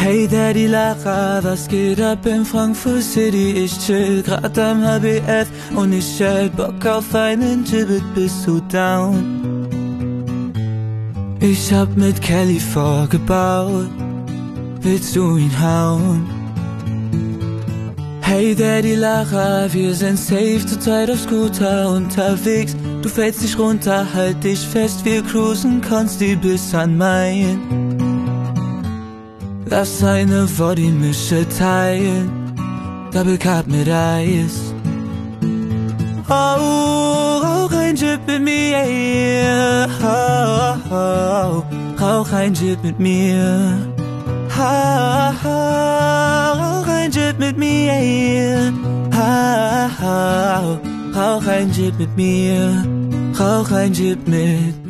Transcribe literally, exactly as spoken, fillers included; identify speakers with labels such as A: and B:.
A: Hey Daddy Lara, was geht ab in Frankfurt City? Ich chill grad am H B F und ich hätt Bock auf einen Gibbet, bist du down? Ich hab mit Kelly vorgebaut, willst du ihn hauen? Hey Daddy Lara, wir sind safe zur Zeit auf Scooter unterwegs. Du fällst nicht runter, halt dich fest, wir cruisen Consti bis an Main. Lass eine Body-Mische teilen, Double Cup mit Eis. Oh, rauch ein Jib mit mir, yeah. Oh, oh, rauch ein Jib mit mir. Oh, oh, rauch ein Jib mit mir, yeah. Oh, oh, rauch ein Jib mit mir. Rauch ein Jib mit